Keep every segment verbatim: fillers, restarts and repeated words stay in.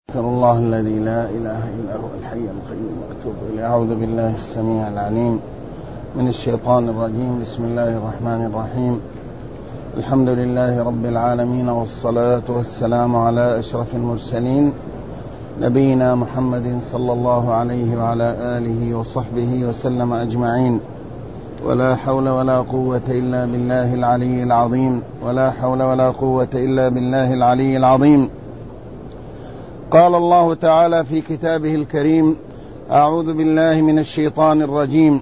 أستغفر الله الذي لا إله إلا هو الحي القيوم وأتوب إليه. أعوذ بالله السميع العليم من الشيطان الرجيم. بسم الله الرحمن الرحيم. الحمد لله رب العالمين، والصلاة والسلام على أشرف المرسلين نبينا محمد صلى الله عليه وعلى آله وصحبه وسلم أجمعين. ولا حول ولا قوة إلا بالله العلي العظيم ولا حول ولا قوة إلا بالله العلي العظيم. قال الله تعالى في كتابه الكريم: أعوذ بالله من الشيطان الرجيم.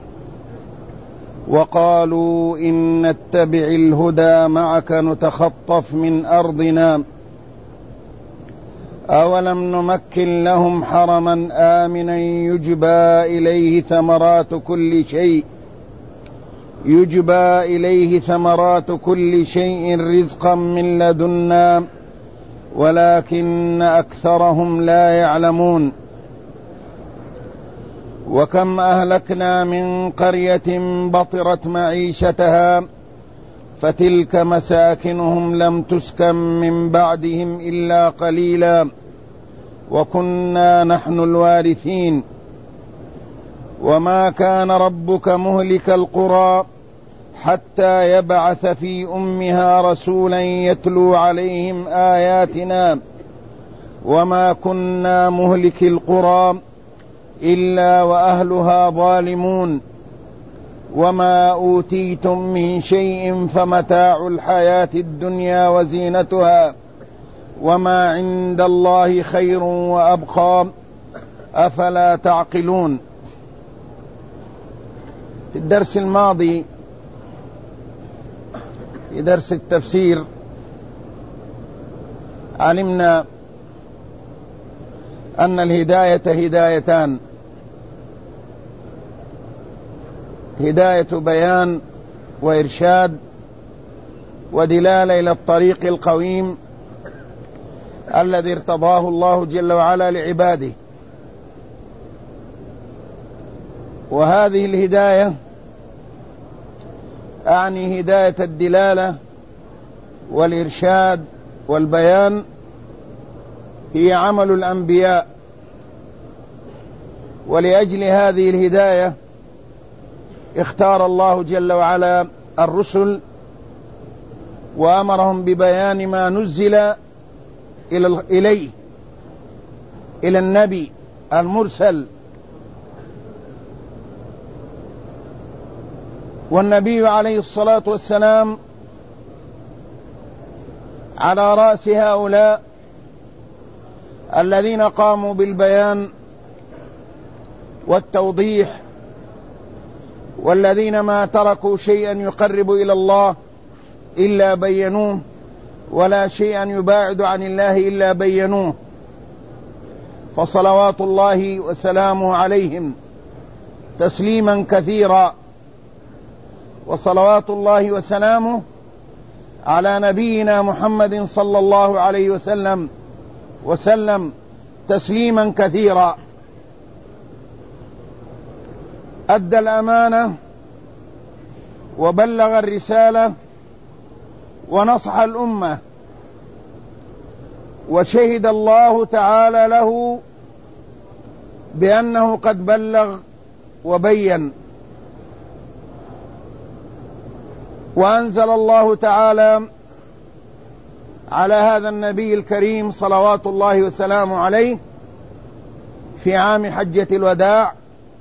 وقالوا إن نتبع الهدى معك نتخطف من أرضنا أولم نمكن لهم حرما آمنا يجبى إليه ثمرات كل شيء يجبى إليه ثمرات كل شيء رزقا من لدنا ولكن أكثرهم لا يعلمون. وكم أهلكنا من قرية بطرت معيشتها فتلك مساكنهم لم تسكن من بعدهم إلا قليلا وكنا نحن الوارثين. وما كان ربك مهلك القرى حتى يبعث في أمها رسولا يتلو عليهم آياتنا وما كنا مهلك القرى إلا وأهلها ظالمون. وما أوتيتم من شيء فمتاع الحياة الدنيا وزينتها وما عند الله خير وأبقى أفلا تعقلون. في الدرس الماضي في درس التفسير علمنا أن الهداية هدايتان: هداية بيان وإرشاد ودلالة إلى الطريق القويم الذي ارتضاه الله جل وعلا لعباده. وهذه الهداية أعني هداية الدلالة والإرشاد والبيان هي عمل الأنبياء، ولأجل هذه الهداية اختار الله جل وعلا الرسل وأمرهم ببيان ما نزل إليه إلى النبي المرسل. والنبي عليه الصلاة والسلام على رأس هؤلاء الذين قاموا بالبيان والتوضيح، والذين ما تركوا شيئا يقرب إلى الله إلا بينوه ولا شيئا يباعد عن الله إلا بينوه. فصلوات الله وسلامه عليهم تسليما كثيرا. وصلوات الله وسلامه على نبينا محمد صلى الله عليه وسلم وسلم تسليما كثيرا. أدى الأمانة وبلغ الرسالة ونصح الأمة، وشهد الله تعالى له بأنه قد بلغ وبين. وأنزل الله تعالى على هذا النبي الكريم صلوات الله وسلامه عليه في عام حجة الوداع،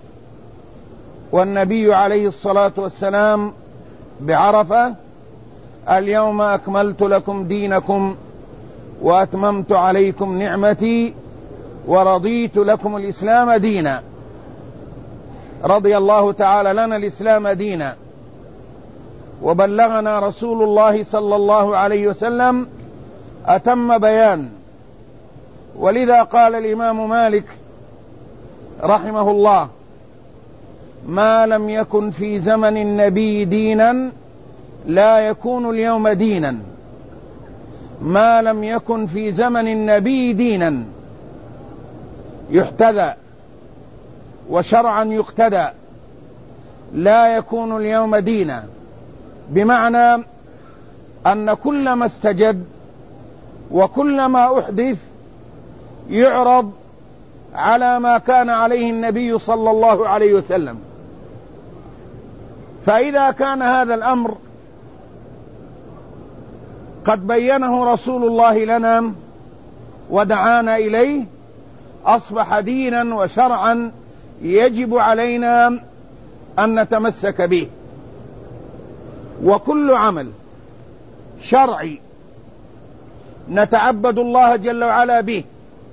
والنبي عليه الصلاة والسلام بعرفة: اليوم أكملت لكم دينكم وأتممت عليكم نعمتي ورضيت لكم الإسلام دينا. رضي الله تعالى لنا الإسلام دينا، وبلغنا رسول الله صلى الله عليه وسلم أتم بيان. ولذا قال الإمام مالك رحمه الله: ما لم يكن في زمن النبي دينا لا يكون اليوم دينا. ما لم يكن في زمن النبي دينا يحتذى وشرعا يقتدى لا يكون اليوم دينا. بمعنى أن كل ما استجد وكل ما أحدث يعرض على ما كان عليه النبي صلى الله عليه وسلم. فإذا كان هذا الأمر قد بينه رسول الله لنا ودعانا إليه، أصبح دينا وشرعا يجب علينا أن نتمسك به. وكل عمل شرعي نتعبد الله جل وعلا به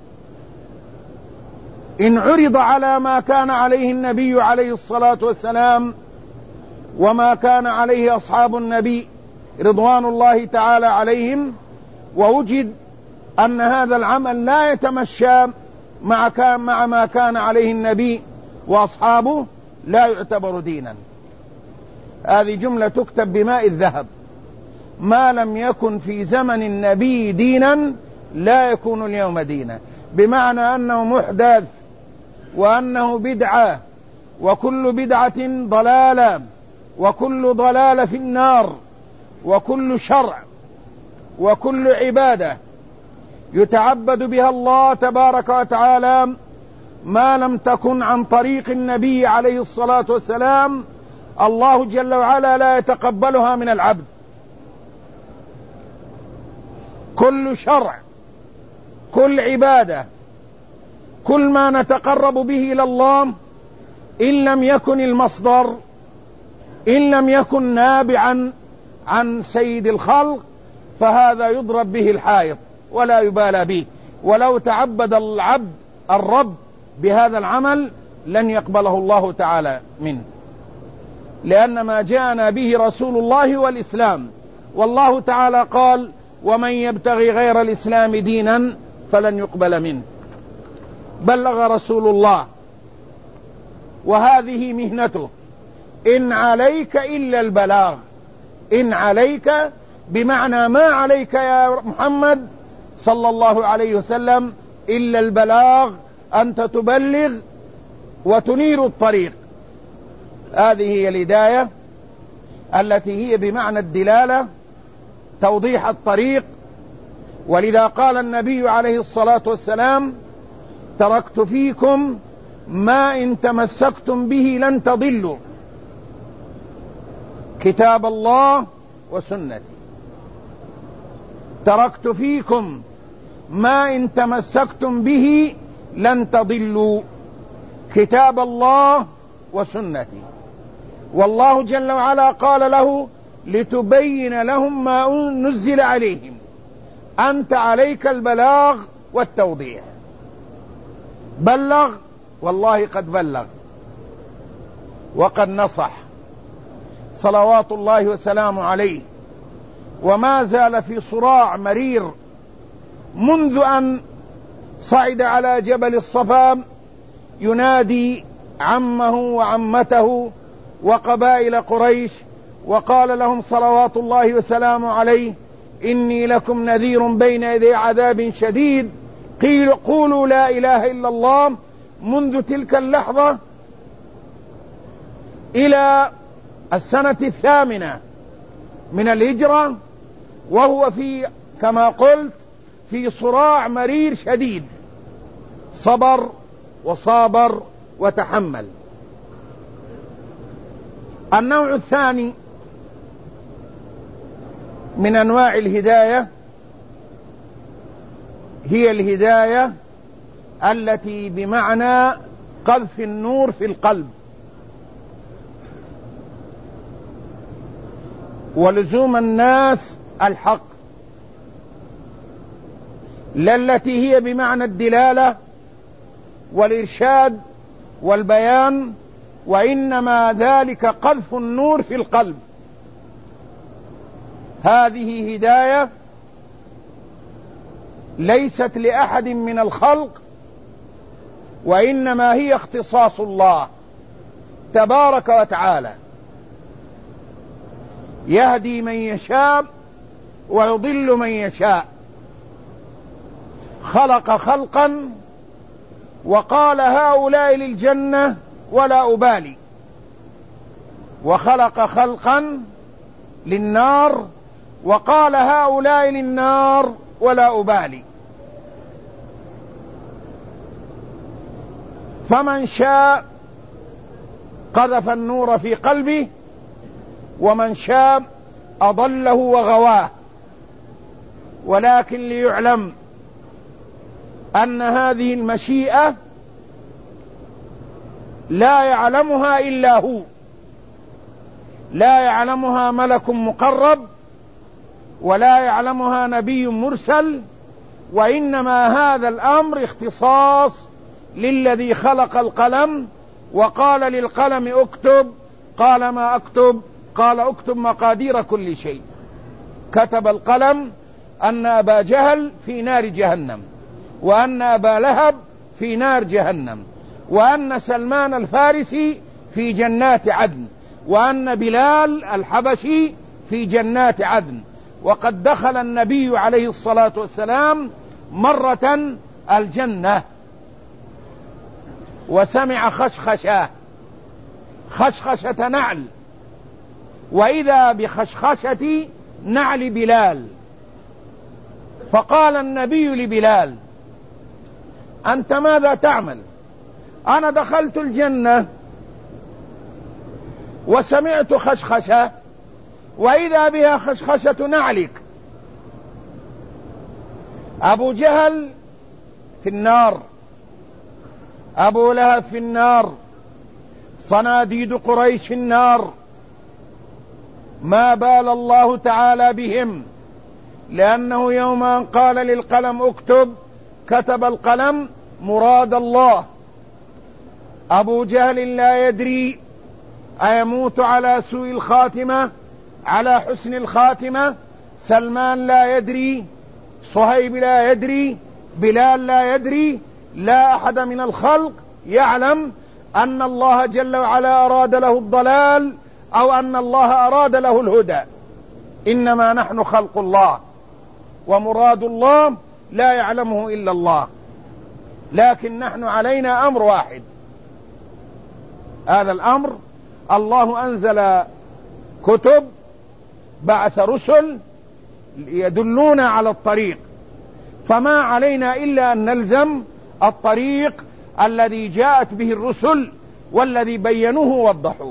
إن عرض على ما كان عليه النبي عليه الصلاة والسلام وما كان عليه أصحاب النبي رضوان الله تعالى عليهم، ووجد أن هذا العمل لا يتمشى مع, كان مع ما كان عليه النبي وأصحابه، لا يعتبر دينا. هذه جملة تكتب بماء الذهب. ما لم يكن في زمن النبي دينا لا يكون اليوم دينا، بمعنى أنه محدث وأنه بدعة، وكل بدعة ضلالة، وكل ضلالة في النار، وكل شرع وكل عبادة يتعبد بها الله تبارك وتعالى ما لم تكن عن طريق النبي عليه الصلاة والسلام، الله جل وعلا لا يتقبلها من العبد. كل شرع، كل عبادة، كل ما نتقرب به إلى الله إن لم يكن المصدر، إن لم يكن نابعا عن سيد الخلق، فهذا يضرب به الحائط ولا يبالى به. ولو تعبد العبد الرب بهذا العمل لن يقبله الله تعالى منه، لأن ما جاءنا به رسول الله والإسلام، والله تعالى قال: ومن يبتغي غير الإسلام دينا فلن يقبل منه. بلغ رسول الله، وهذه مهنته. إن عليك إلا البلاغ. إن عليك بمعنى ما عليك يا محمد صلى الله عليه وسلم إلا البلاغ، أنت تبلغ وتنير الطريق. هذه هي الهداية التي هي بمعنى الدلالة، توضيح الطريق. ولذا قال النبي عليه الصلاة والسلام: تركت فيكم ما إن تمسكتم به لن تضلوا، كتاب الله وسنتي. تركت فيكم ما إن تمسكتم به لن تضلوا، كتاب الله وسنتي. والله جل وعلا قال له: لتبين لهم ما نزل عليهم، أنت عليك البلاغ والتوضيح. بلغ، والله قد بلغ وقد نصح صلوات الله وسلامه عليه، وما زال في صراع مرير منذ أن صعد على جبل الصفا ينادي عمه وعمته وقبائل قريش، وقال لهم صلوات الله وسلامه عليه: إني لكم نذير بين يدي عذاب شديد، قيل قولوا لا إله إلا الله. منذ تلك اللحظة إلى السنة الثامنة من الهجرة وهو في كما قلت في صراع مرير شديد، صبر وصابر وتحمل. النوع الثاني من أنواع الهداية هي الهداية التي بمعنى قذف النور في القلب ولزوم الناس الحق، لا التي هي بمعنى الدلالة والإرشاد والبيان، وإنما ذلك قذف النور في القلب. هذه هداية ليست لأحد من الخلق، وإنما هي اختصاص الله تبارك وتعالى، يهدي من يشاء ويضل من يشاء. خلق خلقا وقال هؤلاء للجنة ولا أبالي، وخلق خلقا للنار وقال هؤلاء للنار ولا أبالي. فمن شاء قذف النور في قلبه، ومن شاء أضله وغواه. ولكن ليعلم أن هذه المشيئة لا يعلمها إلا هو، لا يعلمها ملك مقرب، ولا يعلمها نبي مرسل، وإنما هذا الأمر اختصاص للذي خلق القلم وقال للقلم اكتب، قال ما اكتب؟ قال اكتب مقادير كل شيء. كتب القلم أن أبا جهل في نار جهنم، وأن أبا لهب في نار جهنم، وأن سلمان الفارسي في جنات عدن، وأن بلال الحبشي في جنات عدن. وقد دخل النبي عليه الصلاة والسلام مرة الجنة وسمع خشخشة خشخشة نعل، وإذا بخشخشة نعل بلال، فقال النبي لبلال: أنت ماذا تعمل؟ أنا دخلت الجنة وسمعت خشخشة وإذا بها خشخشة نعلك. أبو جهل في النار، أبو لهب في النار، صناديد قريش في النار، ما بال الله تعالى بهم، لأنه يوم أن قال للقلم اكتب كتب القلم مراد الله. أبو جهل لا يدري أيموت على سوء الخاتمة على حسن الخاتمة، سلمان لا يدري، صهيب لا يدري، بلال لا يدري، لا أحد من الخلق يعلم أن الله جل وعلا أراد له الضلال أو أن الله أراد له الهدى. إنما نحن خلق الله، ومراد الله لا يعلمه إلا الله، لكن نحن علينا أمر واحد. هذا الأمر الله أنزل كتب، بعث رسل يدلون على الطريق، فما علينا إلا أن نلزم الطريق الذي جاءت به الرسل والذي بينوه ووضحوه.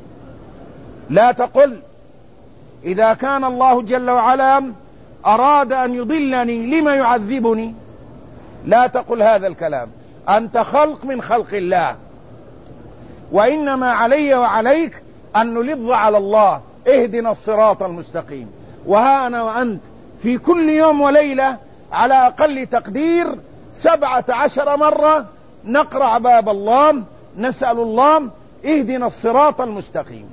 لا تقل إذا كان الله جل وعلا أراد أن يضلني لما يعذبني، لا تقل هذا الكلام، أنت خلق من خلق الله، وإنما علي وعليك أن نلظ على الله اهدنا الصراط المستقيم. وها أنا وأنت في كل يوم وليلة على أقل تقدير سبعة عشر مرة نقرع باب الله، نسأل الله اهدنا الصراط المستقيم.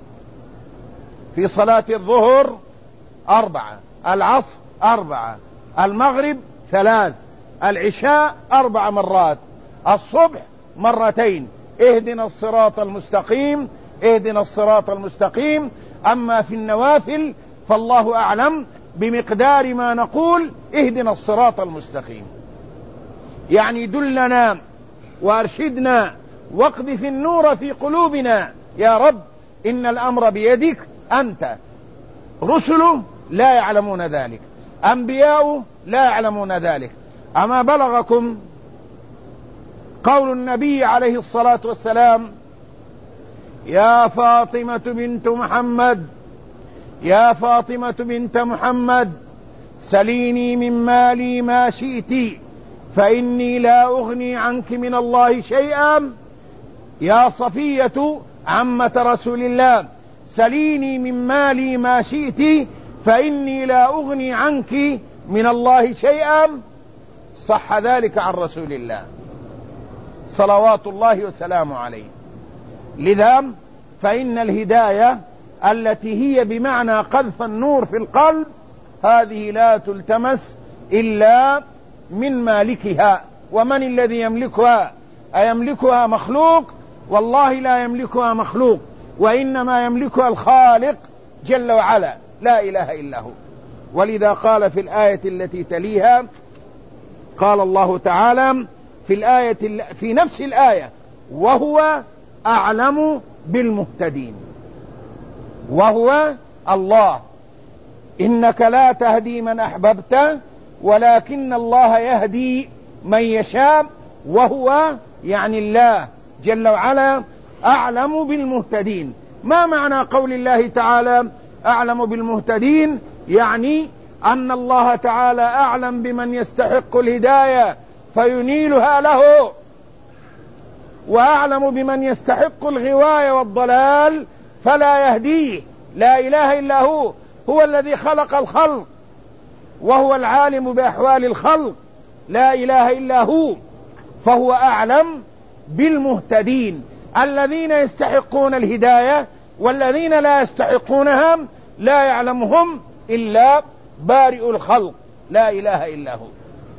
في صلاة الظهر أربعة، العصر أربعة، المغرب ثلاث، العشاء أربع مرات، الصبح مرتين، اهدنا الصراط المستقيم اهدنا الصراط المستقيم. أما في النوافل فالله أعلم بمقدار ما نقول اهدنا الصراط المستقيم، يعني دلنا وارشدنا واقذف النور في قلوبنا يا رب، إن الأمر بيدك أنت. رسله لا يعلمون ذلك، أنبياء لا يعلمون ذلك. أما بلغكم قول النبي عليه الصلاة والسلام: يا فاطمة بنت محمد يا فاطمة بنت محمد سليني من مالي ما شئت فإني لا أغني عنك من الله شيئا. يا صفية عمة رسول الله سليني من مالي ما شئت فإني لا أغني عنك من الله شيئا. صح ذلك عن رسول الله صلوات الله وسلامه عليه. لذا فإن الهداية التي هي بمعنى قذف النور في القلب هذه لا تلتمس إلا من مالكها. ومن الذي يملكها؟ أيملكها مخلوق؟ والله لا يملكها مخلوق، وإنما يملكها الخالق جل وعلا، لا إله إلا هو. ولذا قال في الآية التي تليها، قال الله تعالى في الآية في نفس الآية: وهو أعلم بالمهتدين. وهو الله، إنك لا تهدي من أحببت ولكن الله يهدي من يشاء. وهو يعني الله جل وعلا أعلم بالمهتدين. ما معنى قول الله تعالى أعلم بالمهتدين؟ يعني أن الله تعالى أعلم بمن يستحق الهداية فينيلها له، وأعلم بمن يستحق الغواية والضلال فلا يهديه. لا إله إلا هو، هو الذي خلق الخلق وهو العالم بأحوال الخلق، لا إله إلا هو. فهو أعلم بالمهتدين الذين يستحقون الهداية، والذين لا يستحقونها لا يعلمهم إلا بارئ الخلق، لا إله إلا هو.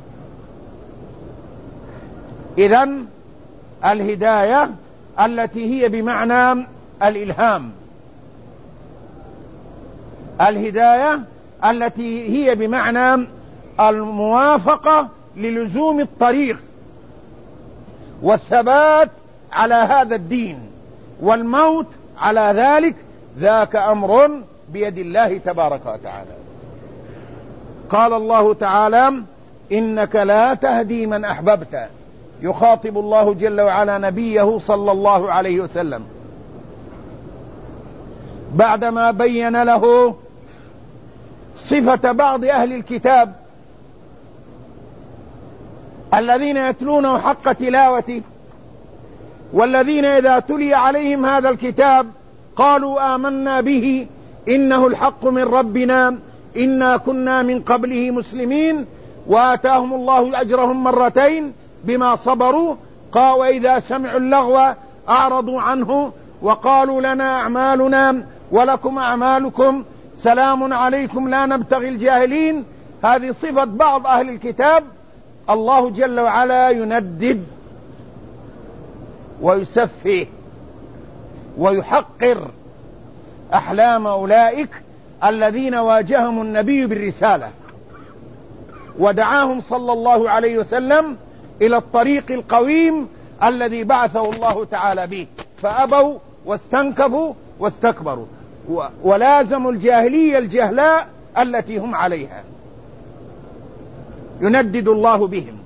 إذن الهداية التي هي بمعنى الإلهام، الهداية التي هي بمعنى الموافقة للزوم الطريق والثبات على هذا الدين والموت على ذلك، ذاك أمر بيد الله تبارك وتعالى. قال الله تعالى إنك لا تهدي من أحببت، يخاطب الله جل وعلا نبيه صلى الله عليه وسلم بعدما بين له صفة بعض أهل الكتاب الذين يتلونه حق تلاوته، والذين إذا تلي عليهم هذا الكتاب قالوا آمنا به إنه الحق من ربنا إنا كنا من قبله مسلمين، وآتاهم الله أجرهم مرتين بما صبروا. قال وإذا سمعوا اللغو أعرضوا عنه وقالوا لنا أعمالنا ولكم أعمالكم سلام عليكم لا نبتغي الجاهلين. هذه صفة بعض أهل الكتاب. الله جل وعلا يندد ويسفه ويحقر أحلام أولئك الذين واجههم النبي بالرسالة ودعاهم صلى الله عليه وسلم إلى الطريق القويم الذي بعثه الله تعالى به، فأبوا واستنكفوا واستكبروا ولازموا الجاهلية الجهلاء التي هم عليها. يندد الله بهم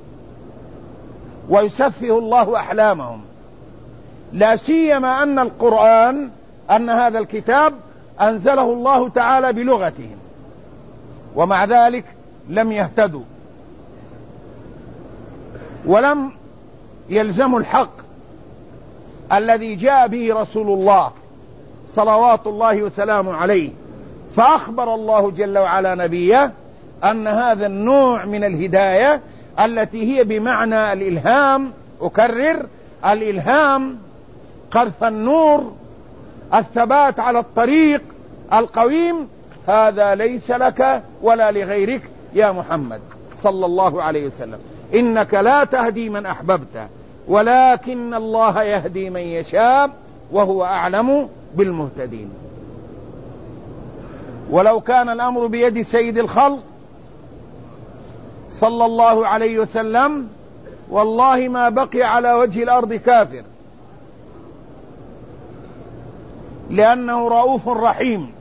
ويسفه الله أحلامهم، لا سيما أن القرآن أن هذا الكتاب أنزله الله تعالى بلغتهم، ومع ذلك لم يهتدوا ولم يلزموا الحق الذي جاء به رسول الله صلوات الله وسلامه عليه. فأخبر الله جل وعلا نبيه أن هذا النوع من الهداية التي هي بمعنى الإلهام، أكرر الإلهام، قذف النور، الثبات على الطريق القويم، هذا ليس لك ولا لغيرك يا محمد صلى الله عليه وسلم. إنك لا تهدي من أحببت ولكن الله يهدي من يشاء وهو أعلم بالمهتدين. ولو كان الأمر بيد سيد الخلق صلى الله عليه وسلم والله ما بقي على وجه الأرض كافر، لأنه رؤوف رحيم،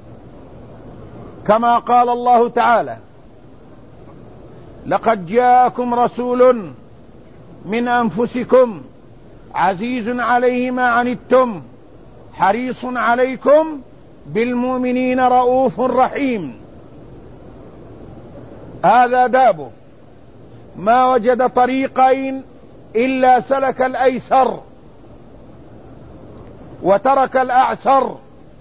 كما قال الله تعالى لقد جاءكم رسول من أنفسكم عزيز عليه ما عنتم حريص عليكم بالمؤمنين رؤوف رحيم. هذا دابه، ما وجد طريقين إلا سلك الأيسر وترك الأعسر.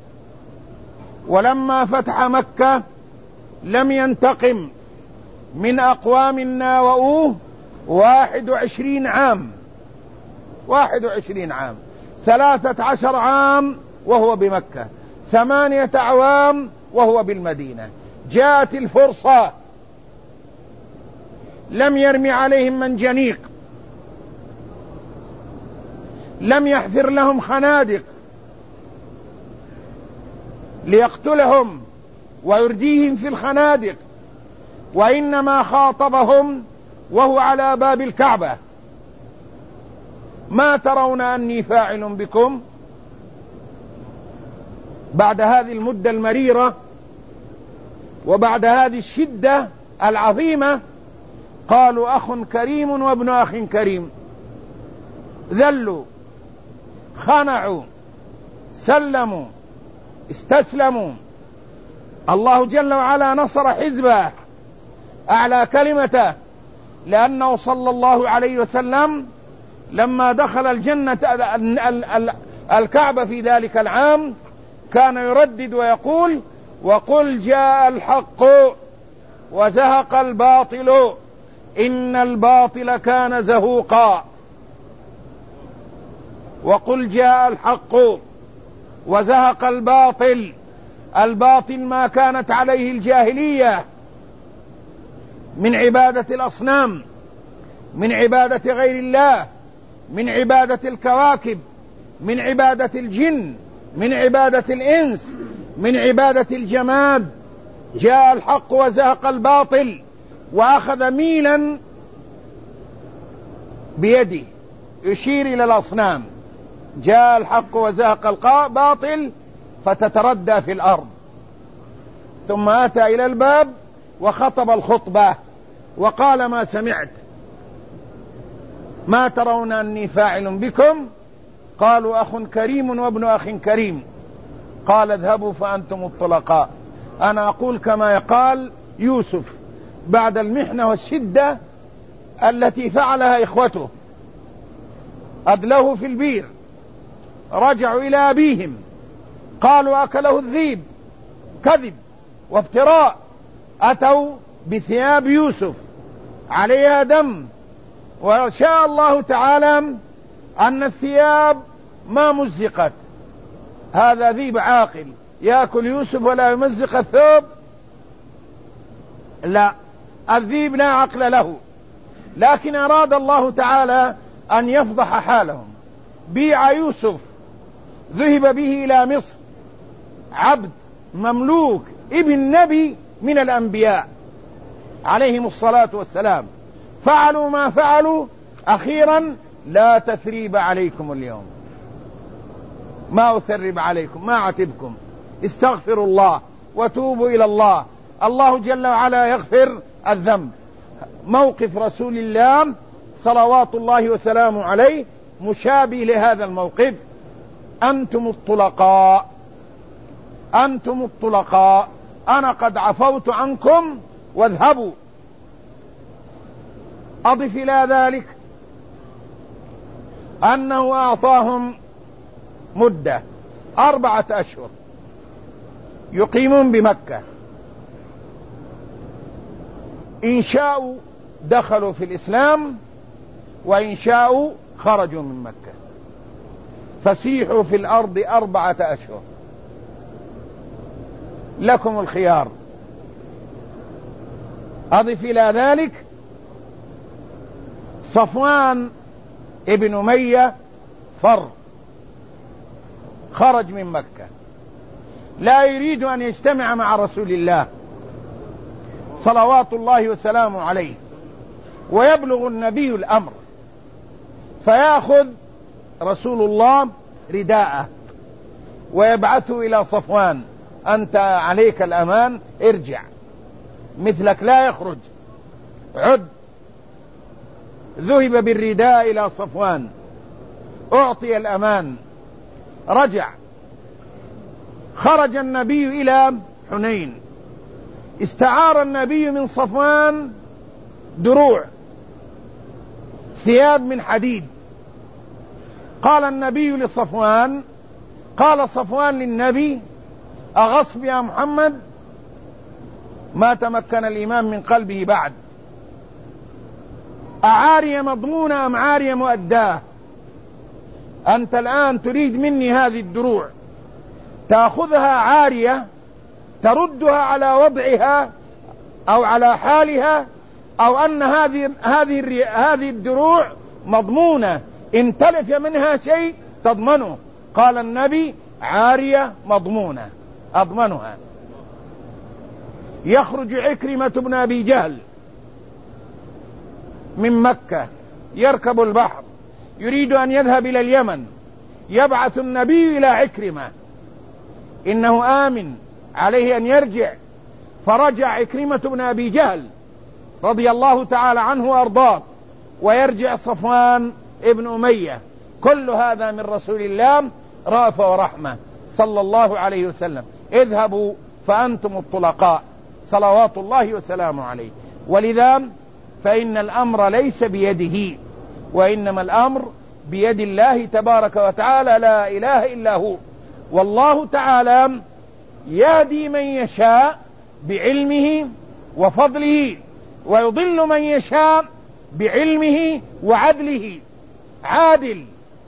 ولما فتح مكة لم ينتقم من أقوام ناوؤوه واحد وعشرين عام، واحد وعشرين عام، ثلاثة عشر عام وهو بمكة، ثمانية أعوام وهو بالمدينة. جاءت الفرصة لم يرمي عليهم منجنيق، لم يحفر لهم خنادق ليقتلهم ويرديهم في الخنادق، وإنما خاطبهم وهو على باب الكعبة: ما ترون أني فاعل بكم؟ بعد هذه المدة المريرة وبعد هذه الشدة العظيمة قالوا أخ كريم وابن أخ كريم. ذلوا خنعوا سلموا استسلموا. الله جل وعلا نصر حزبه أعلى كلمته، لأنه صلى الله عليه وسلم لما دخل الجنة الكعبة في ذلك العام كان يردد ويقول: وقل جاء الحق وزهق الباطل إن الباطل كان زهوقا. وقل جاء الحق وزهق الباطل، الباطل ما كانت عليه الجاهلية من عبادة الأصنام، من عبادة غير الله، من عبادة الكواكب، من عبادة الجن، من عبادة الإنس، من عبادة الجماد. جاء الحق وزهق الباطل، وأخذ ميلا بيده يشير إلى الأصنام. جاء الحق وزهق الباطل فتتردى في الأرض، ثم أتى إلى الباب وخطب الخطبة وقال: ما سمعت، ما ترون أني فاعل بكم؟ قالوا: أخ كريم وابن أخ كريم. قال: اذهبوا فأنتم الطلقاء. أنا أقول كما يقال يوسف بعد المحنة والشدة التي فعلها إخوته، أدلوه في البير، رجعوا إلى أبيهم قالوا: أكله الذيب، كذب وافتراء. أتوا بثياب يوسف عليها دم، وشاء الله تعالى أن الثياب ما مزقت. هذا ذيب عاقل يأكل يوسف ولا يمزق الثوب؟ لا، الذيب لا عقل له. لكن أراد الله تعالى أن يفضح حالهم. بيع يوسف، ذهب به إلى مصر، عبد مملوك ابن نبي من الأنبياء عليهم الصلاة والسلام. فعلوا ما فعلوا، أخيرا لا تثريب عليكم اليوم، ما أثرب عليكم، ما أعتبكم، استغفروا الله وتوبوا إلى الله، الله جل وعلا يغفر الذنب. موقف رسول الله صلوات الله وسلامه عليه مشابه لهذا الموقف: أنتم الطلقاء، أنتم الطلقاء، أنا قد عفوت عنكم واذهبوا. أضف إلى ذلك أنه أعطاهم مدة أربعة أشهر يقيمون بمكة، إن شاءوا دخلوا في الإسلام وإن شاءوا خرجوا من مكة. فسيحوا في الأرض أربعة أشهر، لكم الخيار. أضف إلى ذلك صفوان ابن أمية فر، خرج من مكة، لا يريد أن يجتمع مع رسول الله صلوات الله وسلامه عليه. ويبلغ النبي الأمر فيأخذ رسول الله رداءه ويبعثه إلى صفوان: أنت عليك الأمان، ارجع، مثلك لا يخرج، عد. ذهب بالرداء إلى صفوان، أعطي الأمان، رجع. خرج النبي إلى حنين، استعار النبي من صفوان دروع، ثياب من حديد. قال النبي لصفوان، قال صفوان للنبي: أغصب يا محمد؟ ما تمكن الإيمان من قلبه بعد. أعارية مضمونة أم عارية مؤداة؟ أنت الآن تريد مني هذه الدروع، تأخذها عارية تردها على وضعها أو على حالها، أو أن هذه هذه هذه الدروع مضمونة إن تلف منها شيء تضمنه؟ قال النبي: عارية مضمونة أضمنها. يخرج عكرمة بن أبي جهل من مكة، يركب البحر، يريد أن يذهب إلى اليمن. يبعث النبي إلى عكرمة إنه آمن، عليه أن يرجع. فرجع عكرمة بن أبي جهل رضي الله تعالى عنه وأرضاه، ويرجع صفوان ابن أمية. كل هذا من رسول الله رأفة ورحمة صلى الله عليه وسلم. اذهبوا فأنتم الطلقاء صلوات الله وسلامه عليه. ولذا فإن الأمر ليس بيده، وإنما الأمر بيد الله تبارك وتعالى، لا إله إلا هو. والله تعالى يهدي من يشاء بعلمه وفضله، ويضل من يشاء بعلمه وعدله. عادل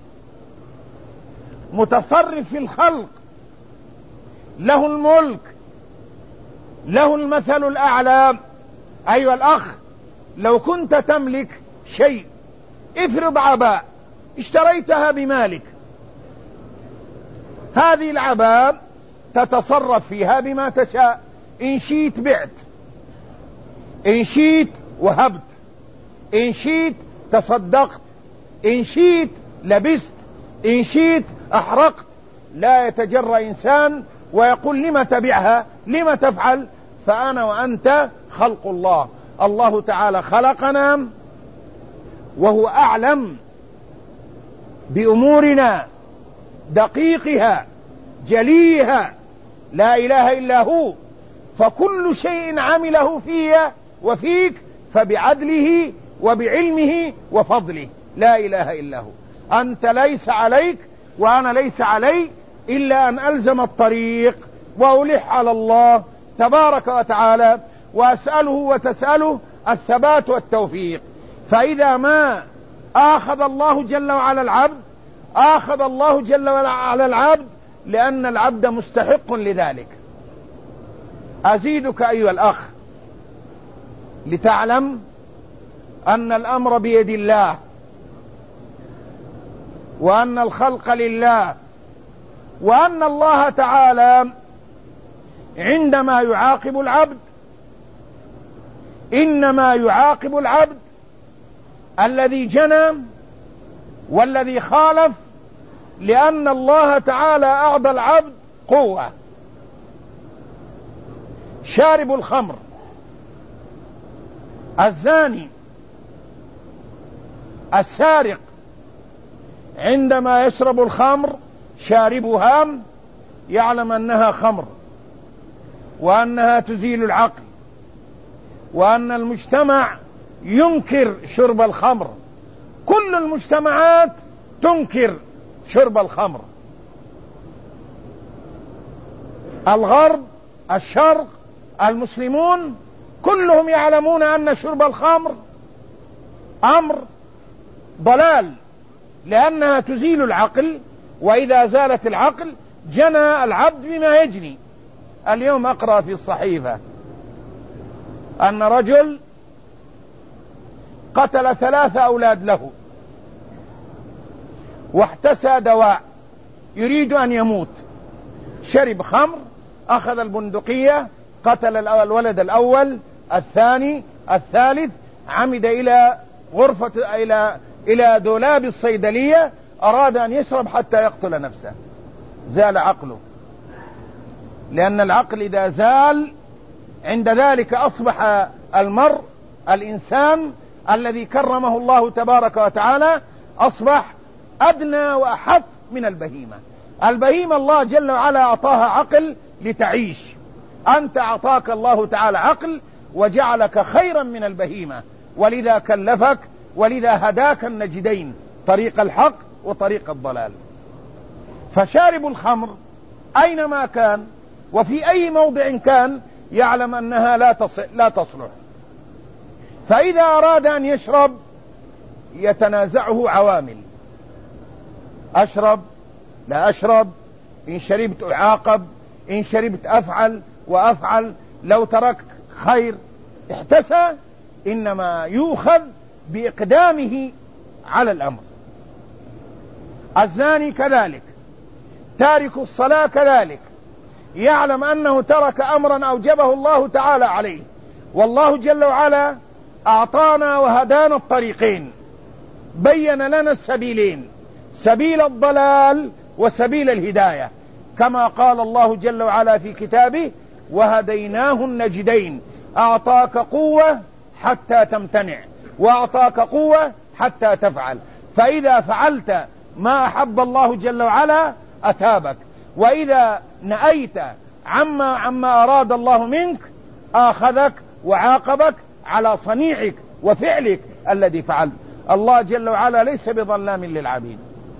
متصرف في الخلق، له الملك، له المثل الأعلى. أيها الأخ، لو كنت تملك شيء، افرض عباء اشتريتها بمالك، هذه العباء تتصرف فيها بما تشاء، إن شئت بعت، إن شئت وهبت، إن شئت تصدقت، إن شئت لبست، إن شئت أحرقت. لا يتجرأ إنسان ويقول لما تبعها، لما تفعل، فأنا وأنت خلق الله. الله تعالى خلقنا وهو أعلم بأمورنا دقيقها جليها، لا إله إلا هو. فكل شيء عمله فيا وفيك فبعدله وبعلمه وفضله، لا إله إلا هو. أنت ليس عليك وأنا ليس علي إلا أن ألزم الطريق وألح على الله تبارك وتعالى، وأسأله وتسأله الثبات والتوفيق. فإذا ما آخذ الله جل وعلا العبد، آخذ الله جل وعلا على العبد لأن العبد مستحق لذلك. أزيدك أيها الأخ لتعلم أن الأمر بيد الله، وأن الخلق لله، وأن الله تعالى عندما يعاقب العبد إنما يعاقب العبد الذي جنى والذي خالف، لأن الله تعالى أعطى العبد قوة. شارب الخمر، الزاني، السارق، عندما يشرب الخمر شاربها يعلم أنها خمر، وأنها تزيل العقل، وأن المجتمع ينكر شرب الخمر. كل المجتمعات تنكر شرب الخمر، الغرب، الشرق، المسلمون، كلهم يعلمون أن شرب الخمر أمر ضلال، لأنها تزيل العقل، وإذا زالت العقل جنى العبد بما يجني. اليوم أقرأ في الصحيفة أن رجل قتل ثلاثة أولاد له، واحتسى دواء، يريد أن يموت، شرب خمر، أخذ البندقية، قتل الولد الأول، الثاني، الثالث، عمد إلى غرفة إلى إلى دولاب الصيدلية، أراد أن يشرب حتى يقتل نفسه. زال عقله، لأن العقل إذا زال عند ذلك أصبح المرء، الإنسان الذي كرمه الله تبارك وتعالى، أصبح أدنى وأحط من البهيمة. البهيمة الله جل وعلا أعطاها عقل لتعيش، أنت أعطاك الله تعالى عقل وجعلك خيرا من البهيمة، ولذا كلفك، ولذا هداك النجدين، طريق الحق وطريق الضلال. فشارب الخمر أينما كان وفي أي موضع كان يعلم أنها لا لا تصلح، فإذا أراد أن يشرب يتنازعه عوامل: أشرب لا أشرب، إن شربت أعاقب، إن شربت أفعل وأفعل، لو تركت خير. احتسى، إنما يؤخذ بإقدامه على الأمر. الزاني كذلك، تارك الصلاة كذلك، يعلم أنه ترك أمرا أوجبه الله تعالى عليه، والله جل وعلا أعطانا وهدانا الطريقين، بين لنا السبيلين، سبيل الضلال وسبيل الهداية، كما قال الله جل وعلا في كتابه: وهديناه النجدين. أعطاك قوة حتى تمتنع، وأعطاك قوة حتى تفعل، فإذا فعلت ما أحب الله جل وعلا أثابك، وإذا نأيت عما, عما أراد الله منك آخذك وعاقبك على صنيعك وفعلك الذي فعلت. الله جل وعلا ليس بظلام للعبيد،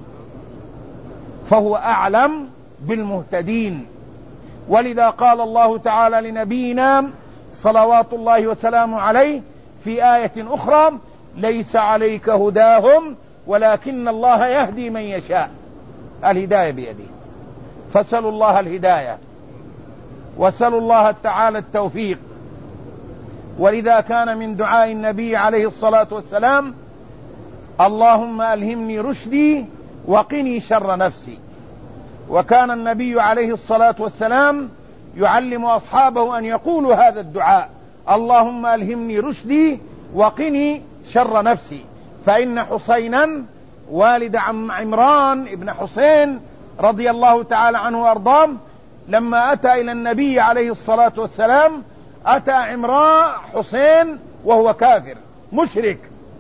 فهو أعلم بالمهتدين. ولذا قال الله تعالى لنبينا صلوات الله وسلامه عليه في آية أخرى: ليس عليك هداهم ولكن الله يهدي من يشاء. الهداية بيده، فسألوا الله الهداية وسألوا الله تعالى التوفيق. ولذا كان من دعاء النبي عليه الصلاة والسلام: اللهم ألهمني رشدي وقني شر نفسي. وكان النبي عليه الصلاة والسلام يعلم أصحابه أن يقولوا هذا الدعاء: اللهم ألهمني رشدي وقني شر نفسي. فإن حسينا والد عم عمران ابن حسين رضي الله تعالى عنه وأرضاه لما أتى إلى النبي عليه الصلاة والسلام أتى عمران حسين وهو كافر مشرك،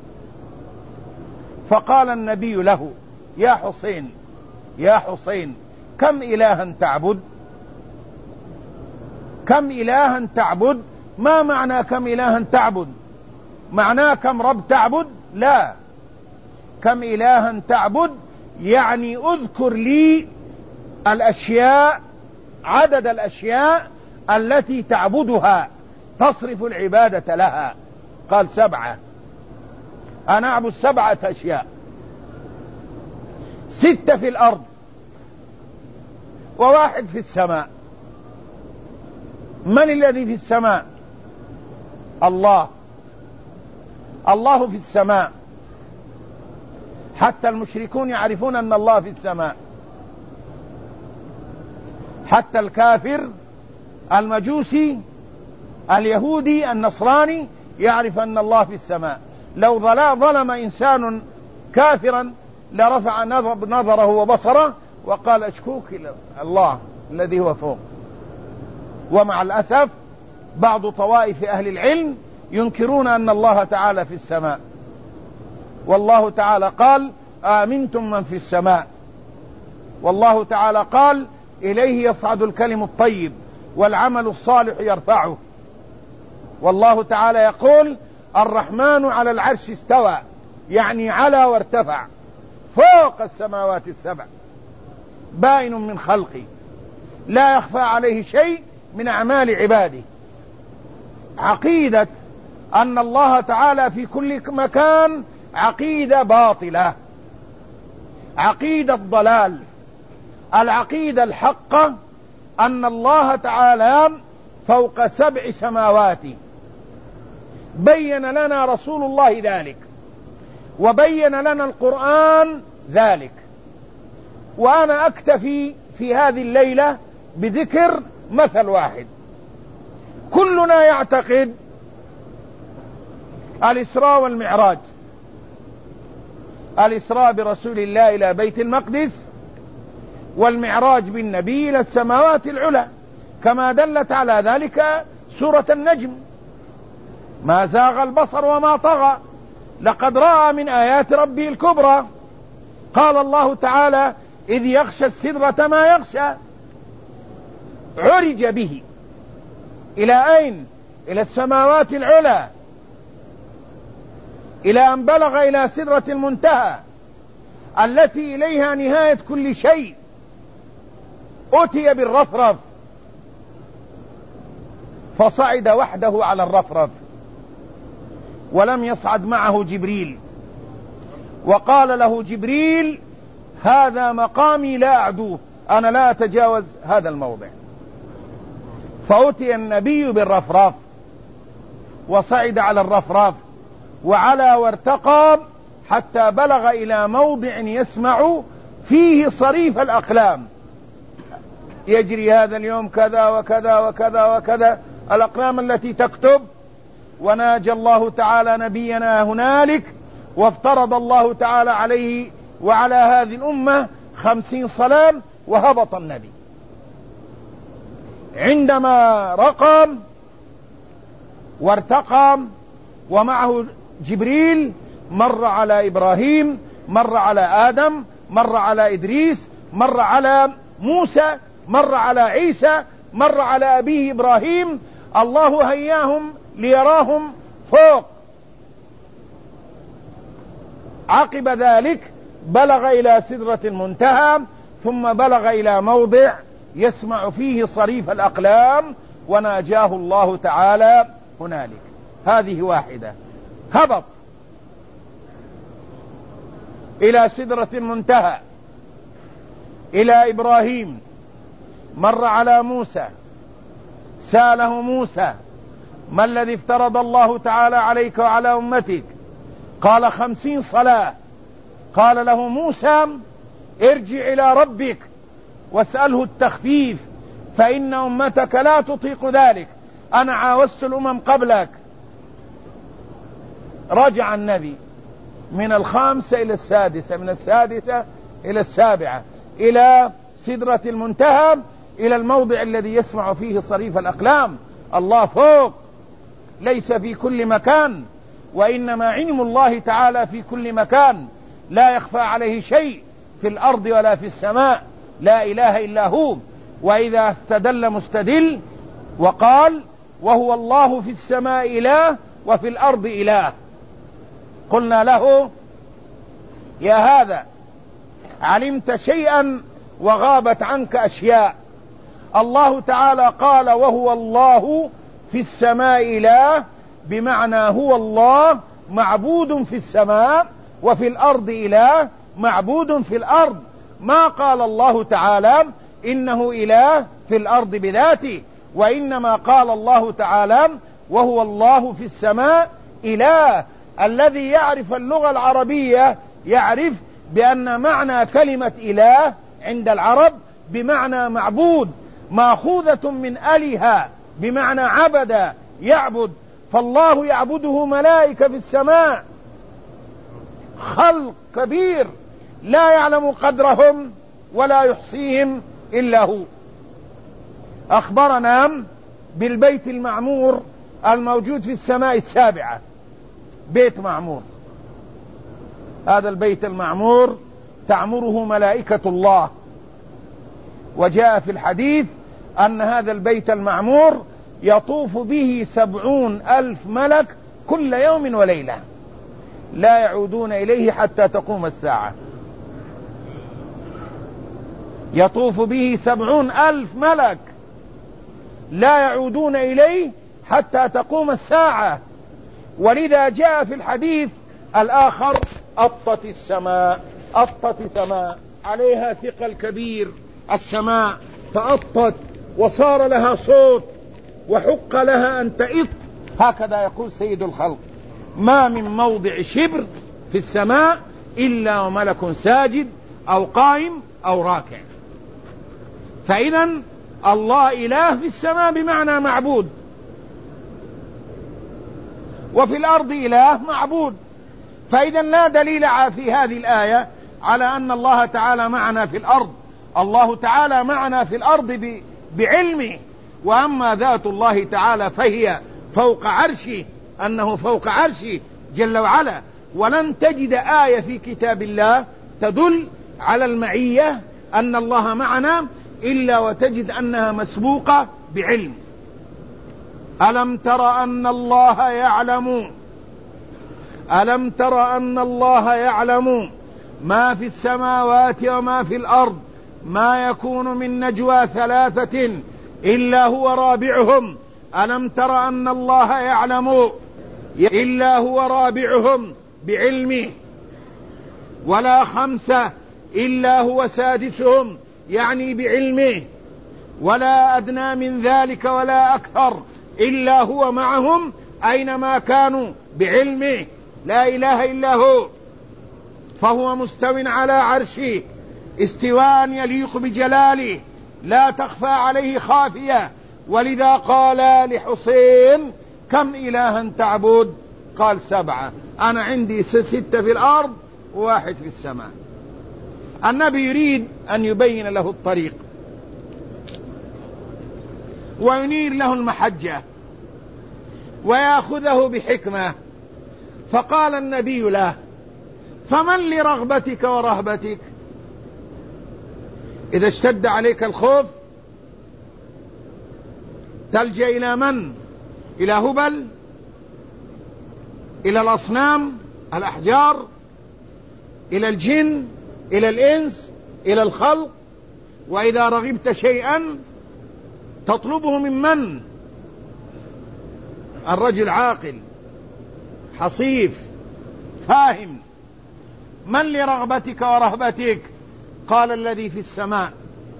فقال النبي له: يا حسين يا حسين كم إلها تعبد؟ كم إلها تعبد؟ ما معنى كم إلها تعبد؟ معناه كم رب تعبد؟ لا، كم إلها تعبد يعني اذكر لي الأشياء، عدد الأشياء التي تعبدها تصرف العبادة لها. قال: سبعة. أنا أعبد سبعة أشياء: ستة في الأرض وواحد في السماء. من الذي في السماء؟ الله. الله في السماء، حتى المشركون يعرفون أن الله في السماء، حتى الكافر المجوسي اليهودي النصراني يعرف أن الله في السماء. لو ظلم إنسان كافرا لرفع نظره وبصره وقال: أشكوك إلى الله الذي هو فوق. ومع الأسف بعض طوائف أهل العلم ينكرون أن الله تعالى في السماء، والله تعالى قال: آمنتم من في السماء. والله تعالى قال: إليه يصعد الكلم الطيب والعمل الصالح يرفعه. والله تعالى يقول: الرحمن على العرش استوى، يعني على وارتفع فوق السماوات السبع، بائن من خلقه لا يخفى عليه شيء من أعمال عباده. عقيدة أن الله تعالى في كل مكان عقيدة باطلة، عقيدة ضلال. العقيدة الحقة أن الله تعالى فوق سبع سماوات، بين لنا رسول الله ذلك وبين لنا القرآن ذلك. وأنا أكتفي في هذه الليلة بذكر مثل واحد. كلنا يعتقد الإسراء والمعراج، الإسراء برسول الله إلى بيت المقدس، والمعراج بالنبي إلى السماوات العلى، كما دلت على ذلك سورة النجم: ما زاغ البصر وما طغى لقد رأى من آيات ربه الكبرى. قال الله تعالى: إذ يغشى السدرة ما يغشى. عرج به إلى أين؟ إلى السماوات العلى، إلى أن بلغ إلى سدرة المنتهى التي إليها نهاية كل شيء. أتي بالرفرف فصعد وحده على الرفرف، ولم يصعد معه جبريل، وقال له جبريل: هذا مقامي لا أعدوه، أنا لا أتجاوز هذا الموضع. فأتي النبي بالرفرف وصعد على الرفرف وعلى وارتقى حتى بلغ إلى موضع يسمع فيه صريف الأقلام، يجري هذا اليوم كذا وكذا وكذا وكذا، الأقلام التي تكتب. وناجى الله تعالى نبينا هنالك، وافترض الله تعالى عليه وعلى هذه الأمة خمسين صلاة، وهبط النبي. عندما رقى وارتقى ومعه جبريل، مر على إبراهيم، مر على آدم، مر على إدريس، مر على موسى، مر على عيسى، مر على أبيه إبراهيم. الله هياهم ليراهم فوق. عقب ذلك بلغ إلى سدرة المنتهى، ثم بلغ إلى موضع يسمع فيه صريف الأقلام، وناجاه الله تعالى هنالك. هذه واحدة. هبط إلى سدرة المنتهى، إلى إبراهيم، مر على موسى، سأله موسى: ما الذي افترض الله تعالى عليك وعلى أمتك؟ قال: خمسين صلاة. قال له موسى: ارجع إلى ربك واسأله التخفيف، فإن أمتك لا تطيق ذلك، أنا عاوزت الأمم قبلك. رجع النبي من الخامسة إلى السادسة، من السادسة إلى السابعة، إلى سدرة المنتهى، إلى الموضع الذي يسمع فيه صريف الأقلام. الله فوق، ليس في كل مكان، وإنما علم الله تعالى في كل مكان، لا يخفى عليه شيء في الأرض ولا في السماء، لا إله إلا هو. وإذا استدل مستدل وقال: وهو الله في السماء إله وفي الأرض إله، قلنا له: يا هذا علمت شيئا وغابت عنك أشياء. الله تعالى قال: وهو الله في السماء إله، بمعنى هو الله معبود في السماء، وفي الأرض إله معبود في الأرض. ما قال الله تعالى إنه إله في الأرض بذاته، وإنما قال الله تعالى: وهو الله في السماء إله. الذي يعرف اللغة العربية يعرف بأن معنى كلمة إله عند العرب بمعنى معبود، مأخوذة من أله بمعنى عبد، يعبد. فالله يعبده ملائكة في السماء، خلق كبير لا يعلم قدرهم ولا يحصيهم إلا هو. أخبرنا بالبيت المعمور الموجود في السماء السابعة، بيت معمور. هذا البيت المعمور تعمره ملائكة الله، وجاء في الحديث أن هذا البيت المعمور يطوف به سبعون ألف ملك كل يوم وليلة، لا يعودون إليه حتى تقوم الساعة. يطوف به سبعون ألف ملك لا يعودون إليه حتى تقوم الساعة. ولذا جاء في الحديث الآخر: أطت السماء، أطت السماء، عليها ثقل كبير السماء، فأطت وصار لها صوت وحق لها أن تئط. هكذا يقول سيد الخلق: ما من موضع شبر في السماء إلا وملك ساجد أو قائم أو راكع. فإذا الله إله في السماء بمعنى معبود، وفي الأرض إله معبود. فإذا لا دليل في هذه الآية على أن الله تعالى معنا في الأرض. الله تعالى معنا في الأرض بعلمه، وأما ذات الله تعالى فهي فوق عرشه، أنه فوق عرشه جل وعلا. ولن تجد آية في كتاب الله تدل على المعية أن الله معنا إلا وتجد أنها مسبوقة بعلم. ألم تر أن الله يعلم ألم تر أن الله يعلم ما في السماوات وما في الأرض، ما يكون من نجوى ثلاثة إلا هو رابعهم. ألم تر أن الله يعلم إلا هو رابعهم بعلمه، ولا خمسة إلا هو سادسهم يعني بعلمه، ولا أدنى من ذلك ولا أكثر إلا هو معهم أينما كانوا بعلمه، لا إله إلا هو. فهو مستو على عرشه استواء يليق بجلاله، لا تخفى عليه خافية. ولذا قال لحسين: كم إلها تعبد؟ قال: سبعة. أنا عندي ستة في الأرض وواحد في السماء. النبي يريد أن يبين له الطريق وينير له المحجة ويأخذه بحكمة، فقال النبي له: فمن لرغبتك ورهبتك؟ إذا اشتد عليك الخوف تلجأ إلى من؟ إلى هبل، إلى الأصنام، الأحجار، إلى الجن، إلى الإنس، إلى الخلق. وإذا رغبت شيئا تطلبه من من؟ الرجل عاقل حصيف فاهم. من لرغبتك ورهبتك؟ قال الذي في السماء.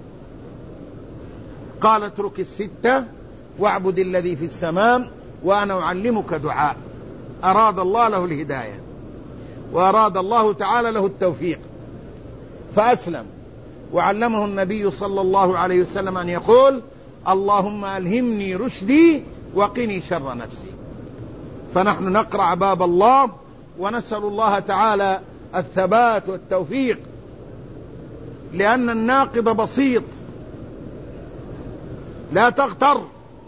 قال اترك الستة واعبد الذي في السماء وأنا أعلمك دعاء. أراد الله له الهداية وأراد الله تعالى له التوفيق فأسلم، وعلمه النبي صلى الله عليه وسلم أن يقول اللهم ألهمني رشدي وقني شر نفسي. فنحن نقرع باب الله ونسأل الله تعالى الثبات والتوفيق، لأن الناقض بسيط. لا تغتر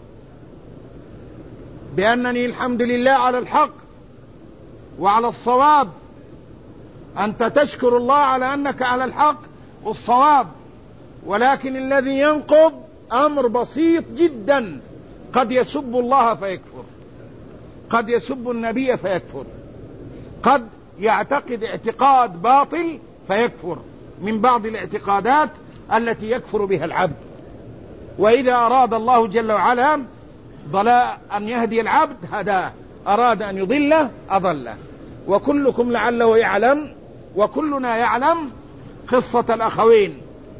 بأنني الحمد لله على الحق وعلى الصواب. أنت تشكر الله على أنك على الحق والصواب، ولكن الذي ينقض أمر بسيط جدا. قد يسب الله فيكفر، قد يسب النبي فيكفر، قد يعتقد اعتقاد باطل فيكفر، من بعض الاعتقادات التي يكفر بها العبد. وإذا أراد الله جل وعلا ضلاء أن يهدي العبد هداه، أراد أن يضله أضله. وكلكم لعله يعلم وكلنا يعلم قصة الأخوين،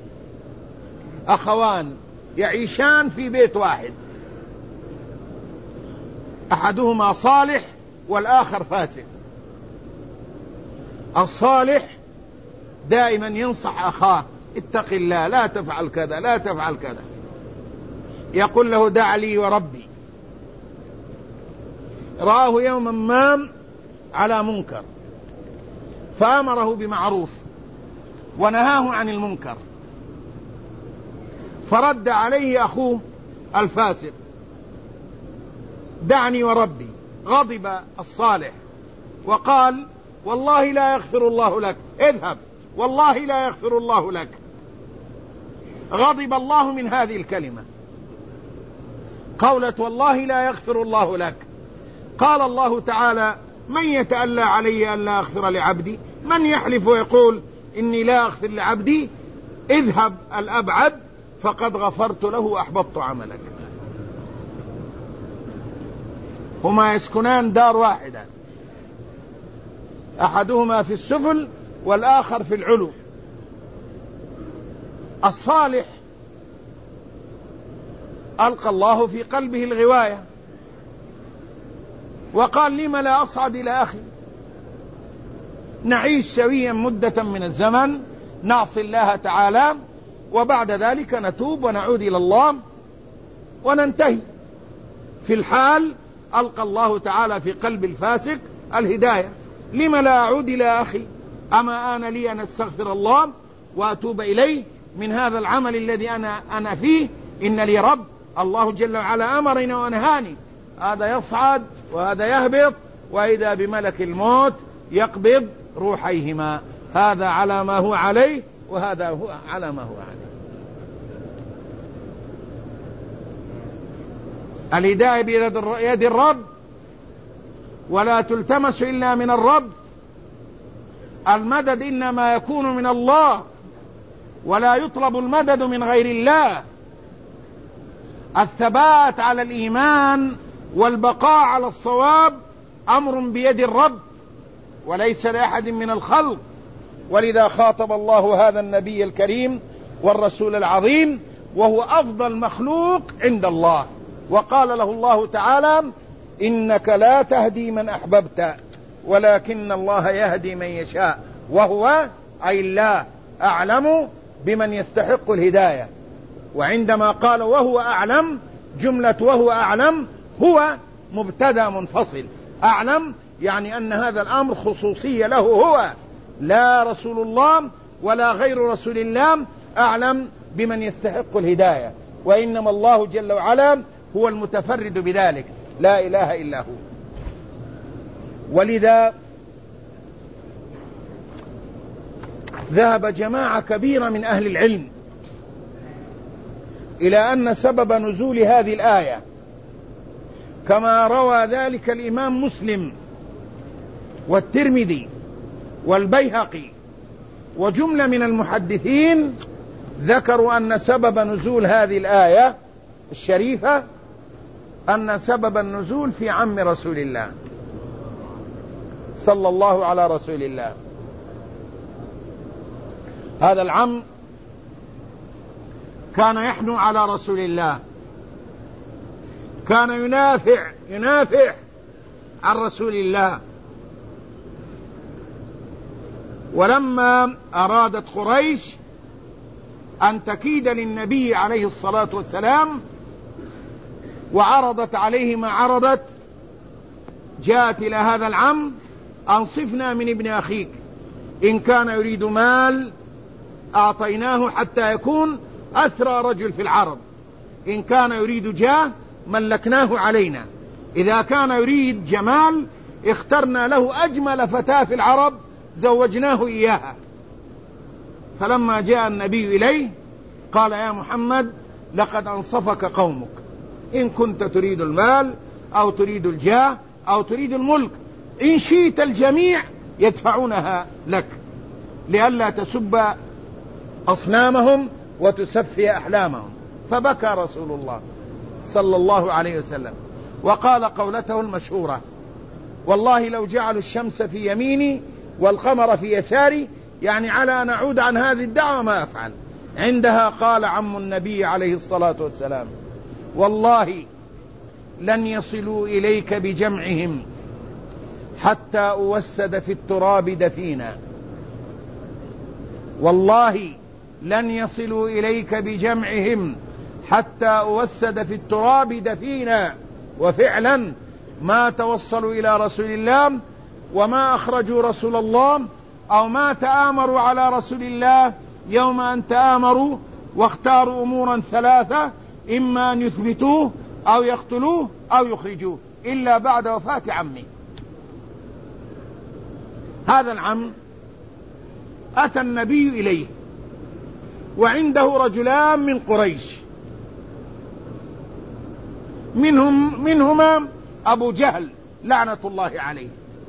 أخوان يعيشان في بيت واحد، أحدهما صالح والآخر فاسد. الصالح دائما ينصح أخاه اتق الله، لا تفعل كذا، لا تفعل كذا. يقول له دع لي وربي. رآه يوما ما على منكر فأمره بمعروف ونهاه عن المنكر، فرد عليه أخوه الفاسق دعني وربي. غضب الصالح وقال والله لا يغفر الله لك، اذهب والله لا يغفر الله لك. غضب الله من هذه الكلمة، قولة والله لا يغفر الله لك. قال الله تعالى من يتألى علي أن لا أغفر لعبدي؟ من يحلف ويقول إني لا أغفر لعبدي؟ اذهب الأبعد فقد غفرت له وأحبطت عملك. هما يسكنان دار واحدة، أحدهما في السفل والآخر في العلو. الصالح ألقى الله في قلبه الغواية وقال لم لا أصعد إلى أخي، نعيش سويا مدة من الزمن، نعصي الله تعالى، وبعد ذلك نتوب ونعود إلى الله وننتهي. في الحال ألقى الله تعالى في قلب الفاسق الهداية، لم لا أعود إلى أخي؟ أما آن لي أن أستغفر الله وأتوب إليه من هذا العمل الذي أنا, أنا فيه. إن لي رب، الله جل وعلا أمرني ونهاني. هذا يصعد وهذا يهبط، وإذا بملك الموت يقبض روحيهما، هذا على ما هو عليه وهذا هو على ما هو عليه. الهداية بيد الرب ولا تلتمس إلا من الرب. المدد إنما يكون من الله ولا يطلب المدد من غير الله. الثبات على الإيمان والبقاء على الصواب أمر بيد الرب وليس لأحد من الخلق. ولذا خاطب الله هذا النبي الكريم والرسول العظيم وهو أفضل مخلوق عند الله، وقال له الله تعالى إنك لا تهدي من أحببت ولكن الله يهدي من يشاء، وهو أي الله أعلم بمن يستحق الهداية. وعندما قال وهو أعلم، جملة وهو أعلم هو مبتدأ منفصل. أعلم يعني أن هذا الأمر خصوصية له هو، لا رسول الله ولا غير رسول الله أعلم بمن يستحق الهداية، وإنما الله جل وعلا هو المتفرد بذلك، لا إله إلا هو. ولذا ذهب جماعة كبيرة من أهل العلم إلى أن سبب نزول هذه الآية كما روى ذلك الإمام مسلم والترمذي والبيهقي وجملة من المحدثين، ذكروا أن سبب نزول هذه الآية الشريفة أن سبب النزول في عم رسول الله صلى الله على رسول الله. هذا العم كان يحنو على رسول الله، كان ينافع ينافع عن رسول الله. ولما أرادت قريش أن تكيد للنبي عليه الصلاة والسلام وعرضت عليه ما عرضت، جاءت إلى هذا العم: أنصفنا من ابن أخيك، إن كان يريد مال أعطيناه حتى يكون أثرى رجل في العرب، إن كان يريد جاه ملكناه علينا، إذا كان يريد جمال اخترنا له أجمل فتاة في العرب زوجناه إياها. فلما جاء النبي إليه قال: يا محمد لقد أنصفك قومك، إن كنت تريد المال أو تريد الجاه أو تريد الملك، إن شئت الجميع يدفعونها لك لئلا تسب أصنامهم وتسفي أحلامهم. فبكى رسول الله صلى الله عليه وسلم وقال قولته المشهورة: والله لو جعلوا الشمس في يميني والقمر في يساري، يعني على أن أعود عن هذه الدعوة ما أفعل. عندها قال عم النبي عليه الصلاة والسلام: والله لن يصلوا إليك بجمعهم حتى أوسد في التراب دفينا، والله لن يصلوا إليك بجمعهم حتى أوسد في التراب دفينا. وفعلا ما توصلوا إلى رسول الله وما أخرجوا رسول الله أو ما تآمروا على رسول الله يوم أن تآمروا واختاروا أمورا ثلاثة: إما أن يثبتوه أو يقتلوه أو يخرجوه، إلا بعد وفاة عمي. هذا العم أتى النبي إليه وعنده رجلان من قريش، منهم منهما أبو جهل لعنة الله عليه،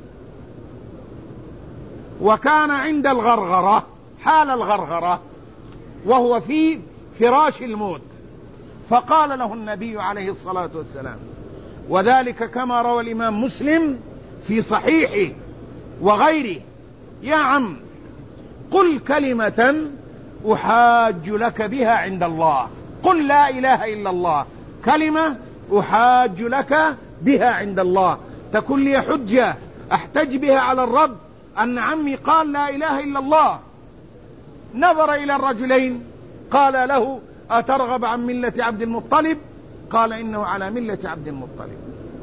وكان عند الغرغرة حال الغرغرة وهو في فراش الموت، فقال له النبي عليه الصلاة والسلام، وذلك كما روى الإمام مسلم في صحيحه وغيره: يا عم قل كلمة أحاج لك بها عند الله، قل لا إله إلا الله، كلمة أحاج لك بها عند الله، تكون لي حجة أحتج بها على الرب أن عمي قال لا إله إلا الله. نظر إلى الرجلين قال له: أترغب عن ملة عبد المطلب؟ قال: إنه على ملة عبد المطلب.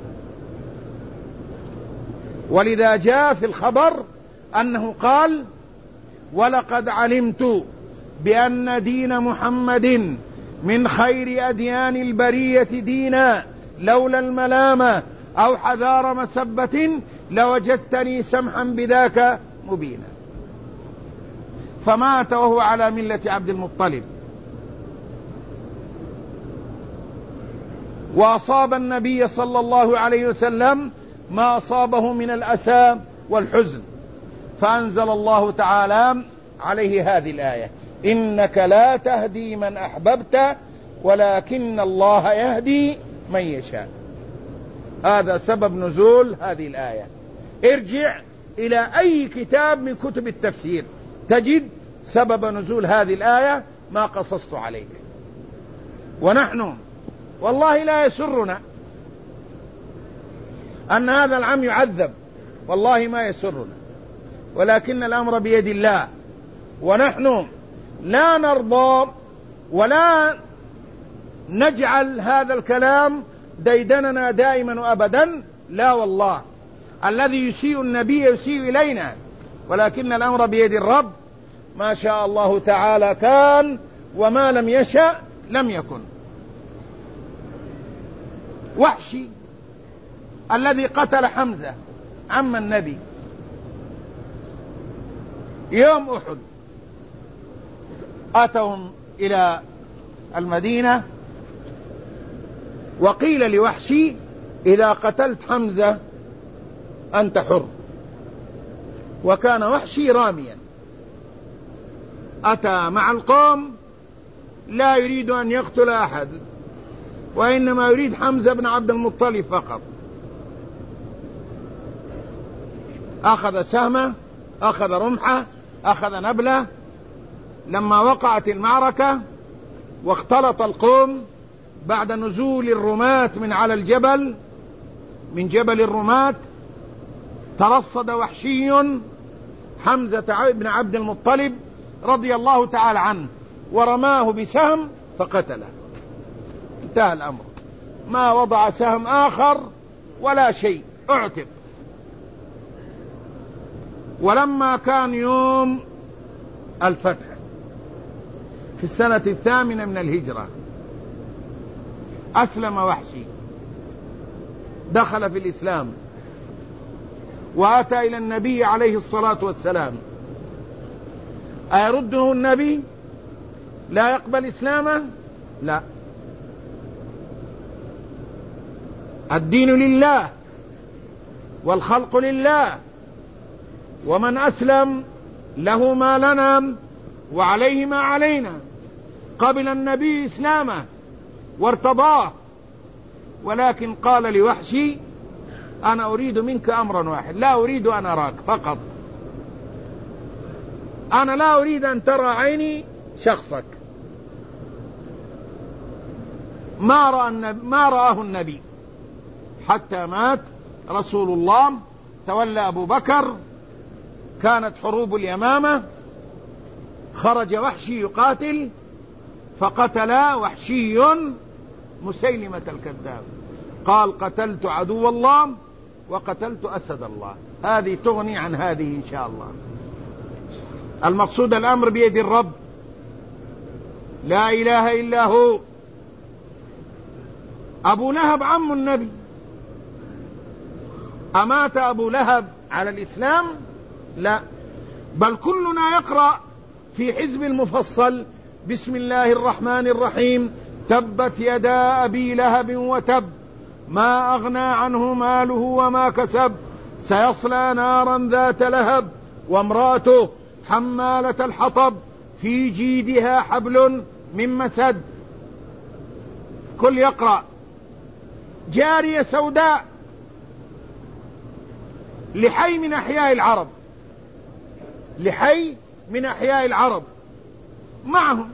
ولذا جاء في الخبر أنه قال: ولقد علمت بأن دين محمد من خير أديان البرية دينا، لولا الملامة أو حذار مسبة لوجدتني سمحا بذاك مبينا. فمات وهو على ملة عبد المطلب. وأصاب النبي صلى الله عليه وسلم ما أصابه من الأسى والحزن، فأنزل الله تعالى عليه هذه الآية: إنك لا تهدي من أحببت ولكن الله يهدي من يشاء. هذا سبب نزول هذه الآية. ارجع إلى أي كتاب من كتب التفسير تجد سبب نزول هذه الآية ما قصصت عليك. ونحن والله لا يسرنا أن هذا العم يعذب، والله ما يسرنا، ولكن الأمر بيد الله، ونحن لا نرضى ولا نجعل هذا الكلام ديدننا دائما وأبدا، لا والله. الذي يسيء النبي يسيء إلينا، ولكن الأمر بيد الرب، ما شاء الله تعالى كان وما لم يشأ لم يكن. وحشي الذي قتل حمزة عم النبي يوم أحد، أتهم إلى المدينة وقيل لوحشي إذا قتلت حمزة أنت حر. وكان وحشي راميا، أتى مع القوم لا يريد أن يقتل أحد، وإنما يريد حمزة بن عبد المطلب فقط. أخذ سهمه، أخذ رمحه، أخذ نبله. لما وقعت المعركة واختلط القوم بعد نزول الرماة من على الجبل، من جبل الرماة، ترصد وحشي حمزة بن عبد المطلب رضي الله تعالى عنه ورماه بسهم فقتله. انتهى الأمر، ما وضع سهم آخر ولا شيء، اعتق. ولما كان يوم الفتح في السنة الثامنة من الهجرة أسلم وحشي، دخل في الإسلام وأتى إلى النبي عليه الصلاة والسلام. أيرده النبي؟ لا يقبل إسلامه؟ لا، الدين لله والخلق لله، ومن أسلم له ما لنا وعليه ما علينا. قبل النبي إسلامه وارتضاه، ولكن قال لوحشي أنا أريد منك أمرا واحد، لا أريد أن أراك فقط، أنا لا أريد أن ترى عيني شخصك. ما رأى النبي ما رآه النبي حتى مات رسول الله. تولى أبو بكر، كانت حروب اليمامة، خرج وحشي يقاتل فقتل وحشي مسيلمة الكذاب. قال قتلت عدو الله وقتلت أسد الله. هذه تغني عن هذه إن شاء الله. المقصود الأمر بيد الرب، لا إله إلا هو. أبو لهب عم النبي، أمات أبو لهب على الإسلام؟ لا، بل كلنا يقرأ في حزب المفصل بسم الله الرحمن الرحيم تبت يدا أبي لهب وتب ما أغنى عنه ماله وما كسب سيصلى نارا ذات لهب وامرأته حمالة الحطب في جيدها حبل من مسد. كل يقرأ. جارية سوداء لحي من أحياء العرب، لحي من أحياء العرب معهم،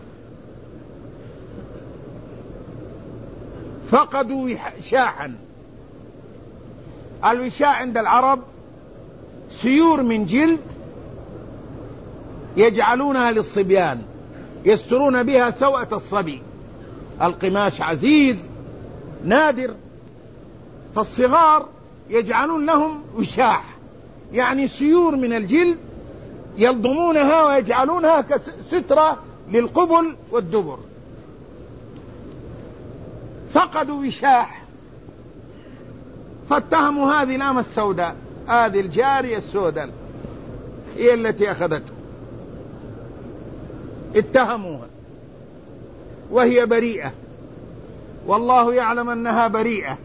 فقدوا وشاحا. الوشاح عند العرب سيور من جلد يجعلونها للصبيان يسترون بها سوءة الصبي. القماش عزيز نادر، فالصغار يجعلون لهم وشاح، يعني سيور من الجلد يلضمونها ويجعلونها كسترة للقبل والدبر. فقدوا وشاح فاتهموا هذه الأمة السوداء، هذه الجارية السوداء هي التي أخذته، اتهموها وهي بريئة، والله يعلم أنها بريئة.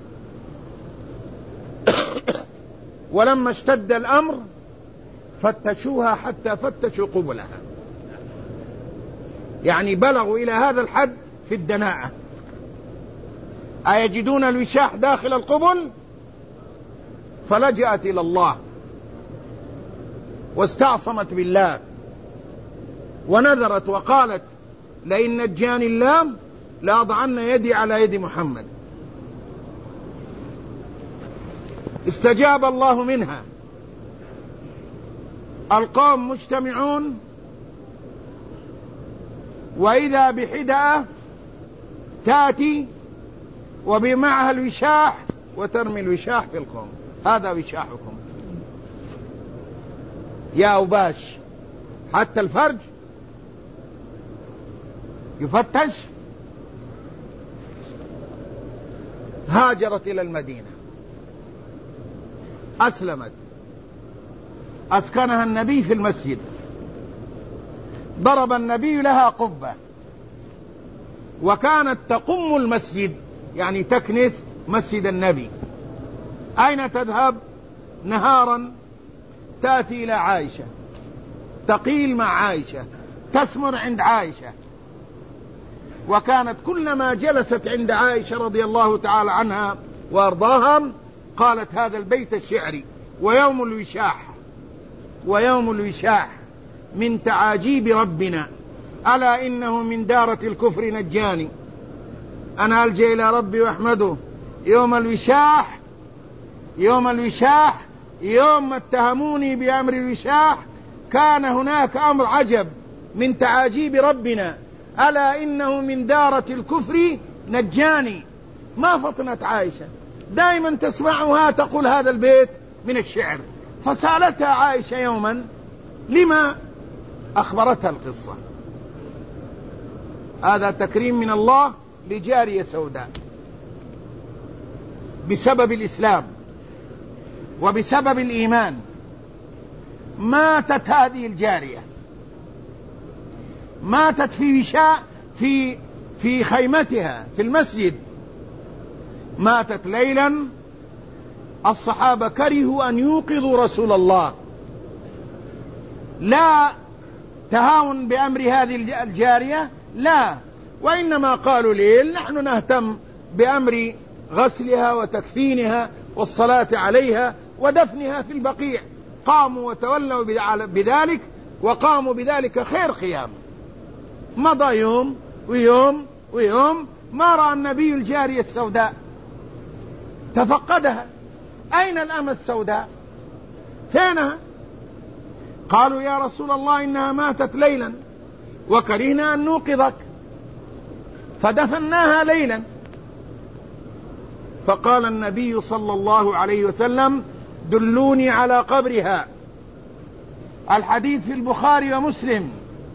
ولما اشتد الأمر فتشوها حتى فتشوا قبلها، يعني بلغوا إلى هذا الحد في الدناءة. أيجدون الوشاح داخل القبل؟ فلجأت إلى الله واستعصمت بالله ونذرت وقالت لئن نجاني الله لأضعن يدي على يد محمد. استجاب الله منها. القوم مجتمعون، وإذا بحدأة تأتي وبمعها الوشاح وترمي الوشاح في القوم. هذا وشاحكم يا أوباش، حتى الفرج يفتش. هاجرت إلى المدينة، أسلمت، أسكنها النبي في المسجد، ضرب النبي لها قبة، وكانت تقم المسجد يعني تكنس مسجد النبي. أين تذهب نهارا؟ تأتي إلى عائشة، تقيل مع عائشة، تسمر عند عائشة. وكانت كلما جلست عند عائشة رضي الله تعالى عنها وأرضاها قالت هذا البيت الشعري: ويوم الوشاح، ويوم الوشاح من تعاجيب ربنا، ألا إنه من دارة الكفر نجاني، أنا ألجأ إلى ربي وأحمده يوم الوشاح. يوم الوشاح يوم ما اتهموني بأمر الوشاح كان هناك أمر عجب من تعاجيب ربنا، ألا إنه من دارة الكفر نجاني. ما فطنت عائشة، دائما تسمعها تقول هذا البيت من الشعر. فسألتها عائشة يوما لما، أخبرتها القصة. هذا تكريم من الله لجارية سوداء بسبب الإسلام وبسبب الإيمان. ماتت هذه الجارية، ماتت في وشاء في في خيمتها في المسجد، ماتت ليلا. الصحابة كرهوا أن يوقظوا رسول الله، لا تهاون بأمر هذه الجارية، لا، وإنما قالوا ليل نحن نهتم بأمر غسلها وتكفينها والصلاة عليها ودفنها في البقيع. قاموا وتولوا بذلك، وقاموا بذلك خير قيام. مضى يوم ويوم ويوم، ما رأى النبي الجارية السوداء، تفقدها. أين الأمة السوداء؟ فينها؟ قالوا يا رسول الله إنها ماتت ليلا وكرهنا أن نوقظك، فدفناها ليلا. فقال النبي صلى الله عليه وسلم دلوني على قبرها. الحديث في البخاري ومسلم.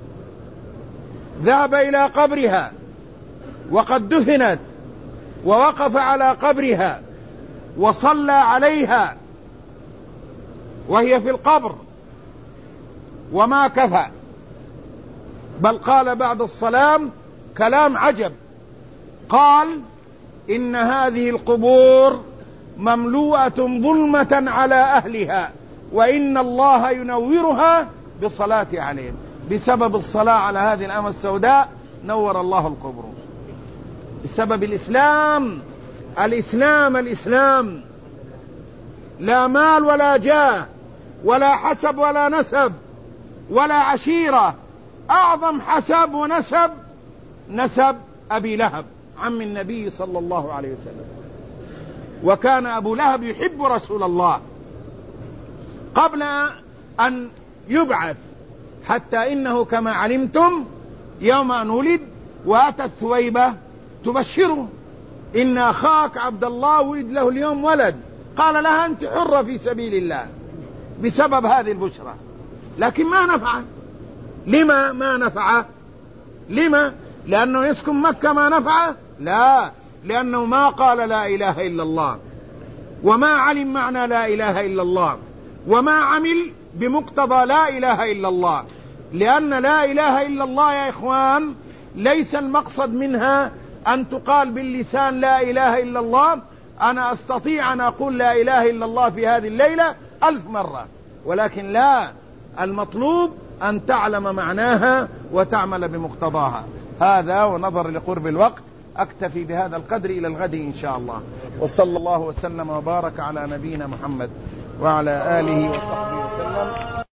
ذهب إلى قبرها وقد دفنت، ووقف على قبرها وصلى عليها وهي في القبر، وما كفى، بل قال بعد الصلاة كلام عجب. قال إن هذه القبور مملوءة ظلمة على أهلها، وإن الله ينورها بالصلاة عليهم. بسبب الصلاة على هذه الأمة السوداء نور الله القبور، بسبب الإسلام. الإسلام الإسلام، لا مال ولا جاه ولا حسب ولا نسب ولا عشيرة. أعظم حسب ونسب نسب أبي لهب عم النبي صلى الله عليه وسلم، وكان أبو لهب يحب رسول الله قبل أن يبعث، حتى إنه كما علمتم يوم أن ولد وأتت ثويبة تبشره إن أخاك عبد الله ولد له اليوم ولد، قال لها أنت حرة في سبيل الله بسبب هذه البشرى. لكن ما نفعه. لما ما نفعه؟ لما؟ لأنه يسكن مكة ما نفعه؟ لا، لأنه ما قال لا إله إلا الله، وما علم معنى لا إله إلا الله، وما عمل بمقتضى لا إله إلا الله. لأن لا إله إلا الله يا إخوان ليس المقصد منها أن تقال باللسان لا إله إلا الله. أنا أستطيع أن أقول لا إله إلا الله في هذه الليلة ألف مرة، ولكن لا، المطلوب أن تعلم معناها وتعمل بمقتضاها. هذا ونظر لقرب الوقت أكتفي بهذا القدر إلى الغد إن شاء الله. وصلى الله وسلم وبارك على نبينا محمد وعلى آله وصحبه وسلم.